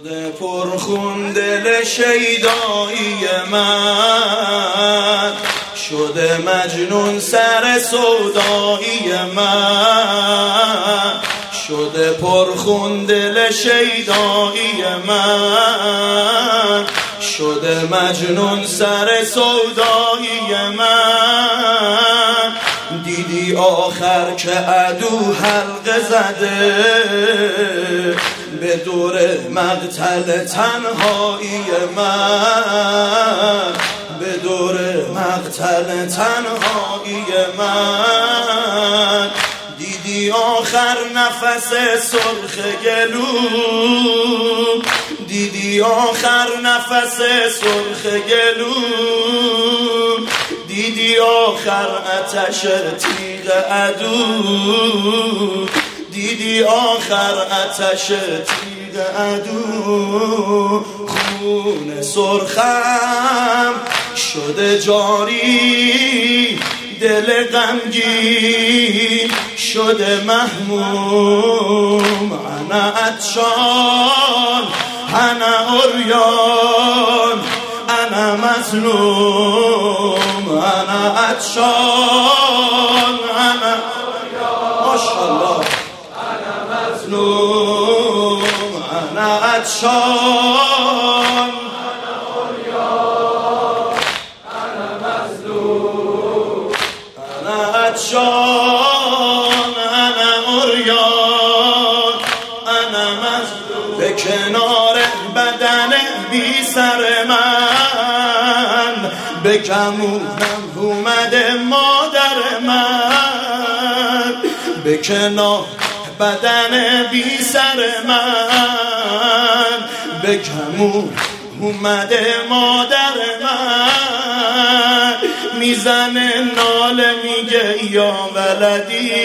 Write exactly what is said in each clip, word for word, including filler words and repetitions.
شده پرخون دل شیدایی من، شده مجنون سر سودایی من، شده پرخون دل شیدایی من، شده مجنون سر سودایی من. دیدی آخر که عدو حلقه زده به دور مقتل تنهایی من، به دور مقتل تنهایی من. دیدی آخر نفس سرخ گلو، دیدی آخر نفس سرخ گلو، دیدی آخر آتش تیغ عدو، دیدی آخر آتش تیغ عدو. خون سرخم شده جاری، دل غمگین شده محموم. انا عطشان انا عریان انا مظلوم، انا عطشان انا ماشاءالله انا مظلوم، انا عطشان انا عریان انا مظلوم، انا عطشان انا عریان انا مظلوم. به کنار بدن بی سر من، به گمونم اومده مادر من، به کنار بدن بی سر من، به گمون اومده مادر من. میزنه ناله میگه یا ولدی،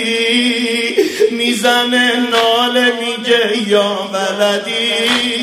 میزنه ناله میگه یا ولدی.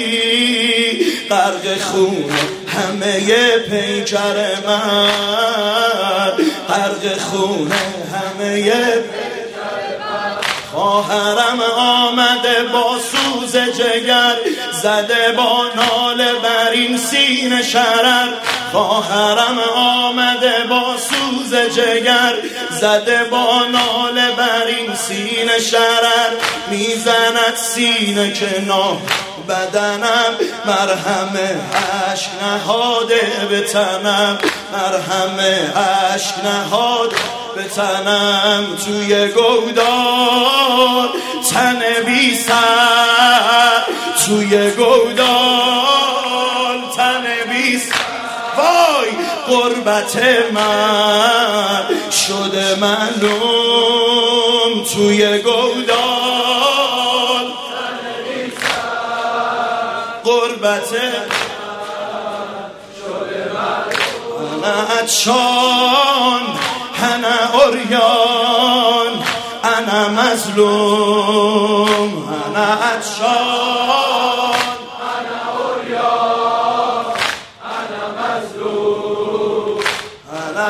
غرق خون همه پیکر من، غرق خون همه پیکر من. خواهرم آمده با سوز جگر، زده با ناله بر این سینه شرر. خواهرم آمده با سوز جگر، زده با ناله بر این سینه شرر. میزند سینه کنار بدنم، مرهم عشق نهاده به تنم، مرهم عشق نهاده به تنم. توی گودال تن بی سر، توی گودال تن بی سر. وای غربت من شده معلوم، توی گودال تن بی سر. غربت من شده معلوم. انا عطشان انا عریان انا مظلوم، انا عطشان انا عریان انا مظلوم، انا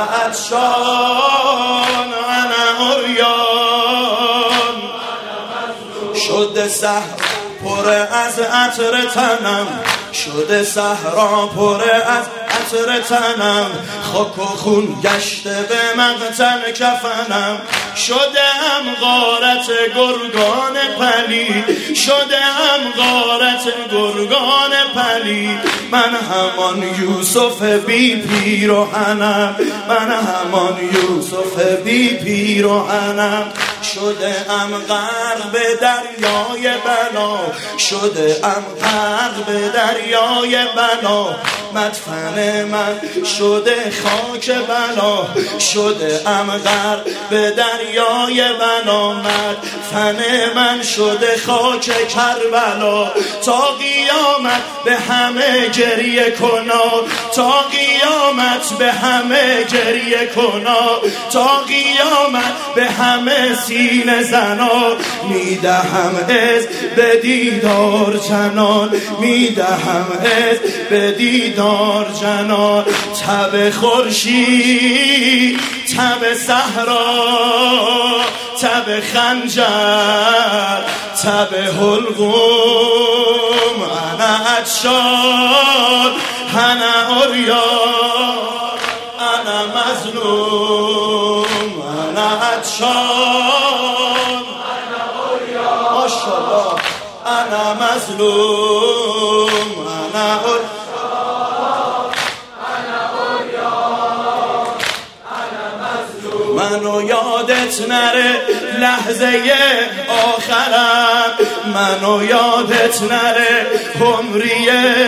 عطشان انا عریان انا مظلوم. شده صحرا پر از عطر تنم، شده صحرا پر از عطر تنم. خاک و خون گشته به مقتل کفنم، شده ام غارت گرگان پلید، شده ام غارت گرگان پلید. من همان یوسف بی پیراهنم، من همان یوسف بی پیراهنم. شده ام غرق به دریای بلا، شده ام غرق به دریای بلا. مدفن من شده خاک بلا، شده ام غرق به دریای بلا. مدفن من شده خاک کربلا. تا قیامت به همه گریه کنا، تا قیامت به همه گریه کنا، تا قیامت به همه سینه زنا. میدهم از به دیدار جنان، میدهم از به دیدار جنان. تب خورشید، تب صحرا، تب خنجر، تب حلقوم. انا عطشان انا عریان انا مظلوم انا عطشان انا عریان ماشاءالله انا مظلوم انا عریان منو یادت نره لحظه آخرم منو یادت نره عمری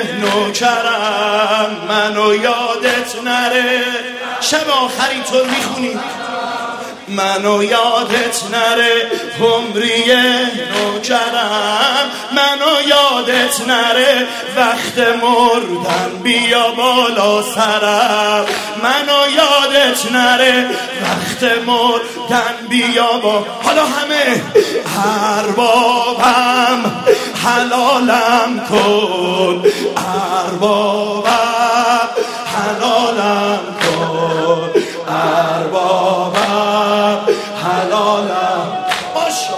نوکرم منو یادت نره شب آخری تو میخونی منو یادت نره عمری نوکرم منو یادت نره وقت مردن بیا بالا سرم منو یادت نره وقت مردن بیا با حالا همه اربابم حلالم کن اربابم حلالم کن اربابم حلالم باشا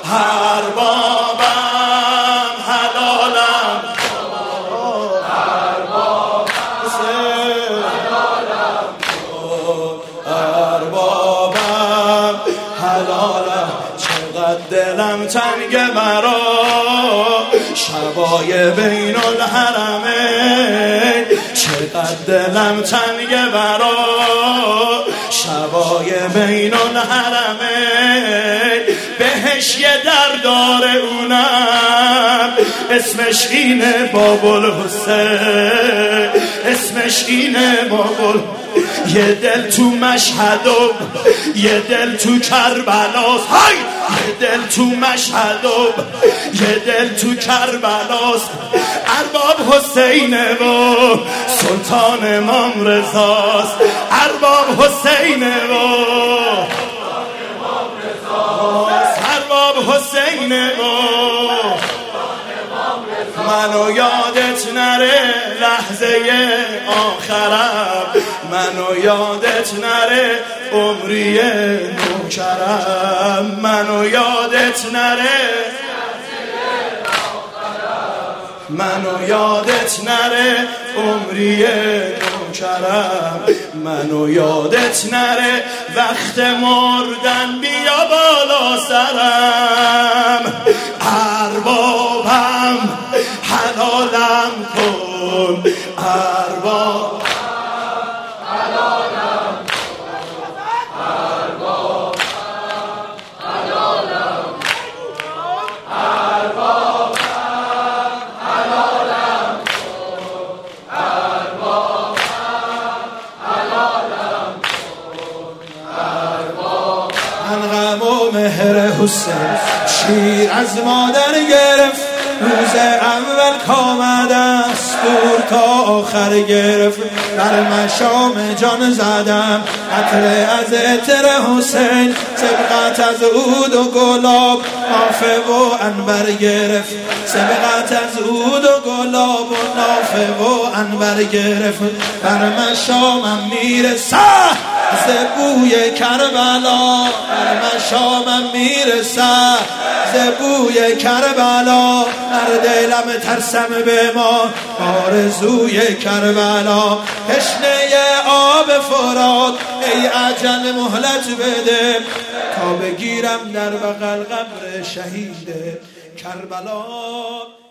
اربابم حلالم اربابم حلالم اربابم حلالم چقدر دلم تنگ مرا شبای بین الحرمین چقدر دلم تنگ مرا شبای بین الحرمین بهش یه در داره اونم اسمش اینه بابل حسین اسمش اینه بابل یه دل تو مشهد و یه دل تو کربلاست های یه دل تو مشهد و یه دل تو کربلاست ارباب حسینه و سلطان امام رضاست ارباب حسینه و ارباب حسینه و منو یادت نره لحظه آخرم منو یادت نره عمری نوکرم منو یادت نره منو یادت نره عمری نوکرم منو یادت نره وقت مردن بیا بالا سرم اربابم حلالم کن ارباب حلالم ارباب حلالم ارباب حلالم ارباب حلالم ارباب من غم و مهر حسین شیر از مادر گرفت روز اول کامد است دور تا آخر گرفت در مشام جان زدم عطر از عطر حسین سبقت از عود و گلاب نافه و عنبر گرفت سبقت از عود و گلاب و نافه و عنبر گرفت بر مشامم میرسه ز بوی کربلا بر مشامم میرسه ز بوی کربلا در دلم ترسم به ما آرزوی کربلا تشنه آب فرات ای اجل مهلت بده تا بگیرم در بغل قبر شهید کربلا